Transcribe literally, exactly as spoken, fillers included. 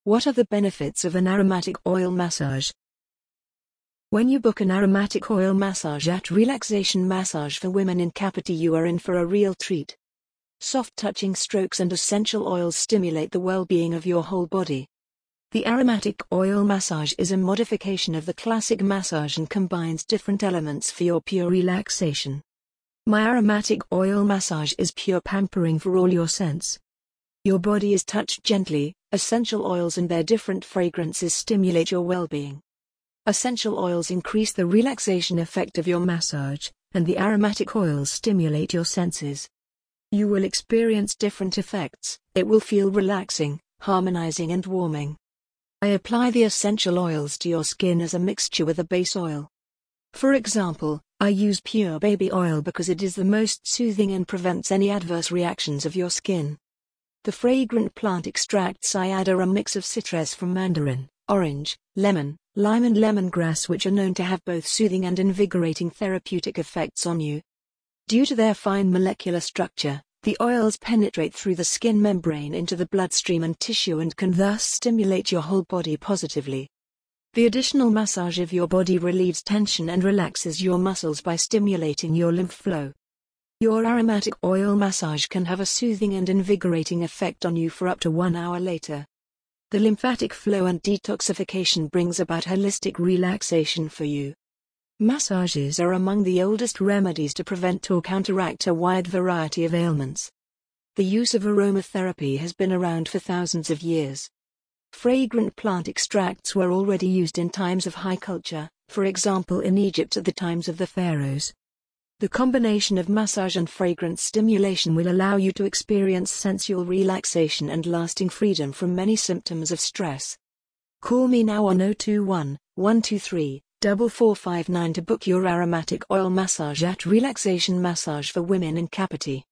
What are the benefits of an aromatic oil massage? When you book an aromatic oil massage at Relaxation Massage for Women in Kapiti, you are in for a real treat. Soft touching strokes and essential oils stimulate the well-being of your whole body. The aromatic oil massage is a modification of the classic massage and combines different elements for your pure relaxation. My aromatic oil massage is pure pampering for all your sense. Your body is touched gently, essential oils and their different fragrances stimulate your well-being. Essential oils increase the relaxation effect of your massage, and the aromatic oils stimulate your senses. You will experience different effects. It will feel relaxing, harmonizing and warming. I apply the essential oils to your skin as a mixture with a base oil. For example, I use pure baby oil because it is the most soothing and prevents any adverse reactions of your skin. The fragrant plant extracts I add are a mix of citrus from mandarin, orange, lemon, lime and lemongrass, which are known to have both soothing and invigorating therapeutic effects on you. Due to their fine molecular structure, the oils penetrate through the skin membrane into the bloodstream and tissue and can thus stimulate your whole body positively. The additional massage of your body relieves tension and relaxes your muscles by stimulating your lymph flow. Your aromatic oil massage can have a soothing and invigorating effect on you for up to one hour later. The lymphatic flow and detoxification brings about holistic relaxation for you. Massages are among the oldest remedies to prevent or counteract a wide variety of ailments. The use of aromatherapy has been around for thousands of years. Fragrant plant extracts were already used in times of high culture, for example in Egypt at the times of the pharaohs. The combination of massage and fragrance stimulation will allow you to experience sensual relaxation and lasting freedom from many symptoms of stress. Call me now on zero two one, one two three, four four five nine to book your aromatic oil massage at Relaxation Massage for Women in Kapiti.